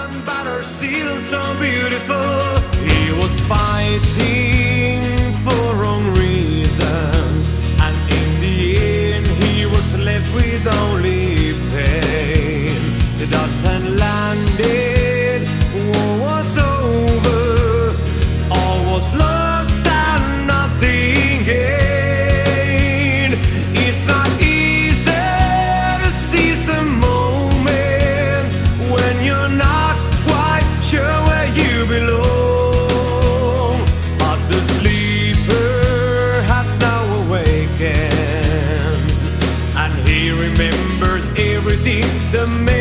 but are still so beautiful. He was fighting for wrong reasons, and in the end he was left with only pain. The dust had landed, war was over, all was lost and nothing gained. It's not easy to seize the moment when you're not quite sure where you belong. But the sleeper has now awakened, and he remembers everything the